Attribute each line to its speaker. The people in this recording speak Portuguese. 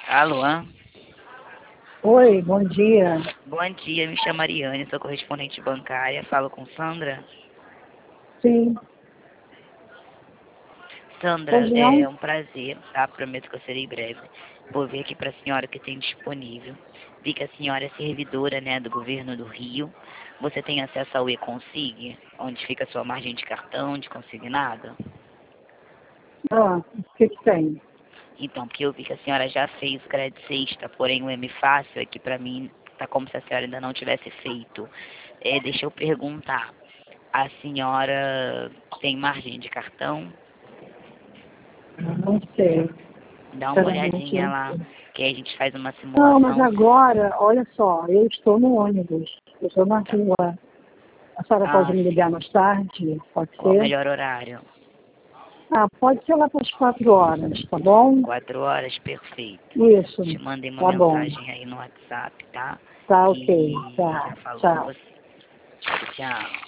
Speaker 1: Alô?
Speaker 2: Oi, bom dia.
Speaker 1: Bom dia, me chamo Ariane, sou correspondente bancária. Falo com Sandra.
Speaker 2: Sim,
Speaker 1: Sandra,
Speaker 2: hoje
Speaker 1: é
Speaker 2: não?
Speaker 1: um prazer, tá? Prometo que eu serei breve. Vou ver aqui para a senhora o que tem disponível. Vi que a senhora é servidora, né, do governo do Rio. Você tem acesso ao e-Consig, onde fica a sua margem de cartão, de consignado?
Speaker 2: Ah, o que que tem?
Speaker 1: Então, porque eu vi que a senhora já fez o crédito sexta, porém o M Fácil aqui para mim tá como se a senhora ainda não tivesse feito. Deixa eu perguntar. A senhora tem margem de cartão?
Speaker 2: Não sei,
Speaker 1: Dá uma
Speaker 2: sinceramente
Speaker 1: olhadinha
Speaker 2: não
Speaker 1: lá,
Speaker 2: sei.
Speaker 1: que aí a gente faz uma
Speaker 2: Não, mas
Speaker 1: simulação.
Speaker 2: agora, olha só, eu estou no ônibus, eu estou na
Speaker 1: Tá.
Speaker 2: rua. A senhora pode
Speaker 1: Ah,
Speaker 2: me
Speaker 1: sim.
Speaker 2: ligar mais tarde? Pode
Speaker 1: Qual o
Speaker 2: ser?
Speaker 1: melhor horário?
Speaker 2: Ah, pode ser lá para as 4 horas, tá bom?
Speaker 1: 4 horas, perfeito.
Speaker 2: Isso,
Speaker 1: Te mandei uma
Speaker 2: tá bom.
Speaker 1: mensagem aí no WhatsApp, tá?
Speaker 2: Tá ok,
Speaker 1: E já
Speaker 2: tá,
Speaker 1: falo com
Speaker 2: tchau.
Speaker 1: você. Tchau.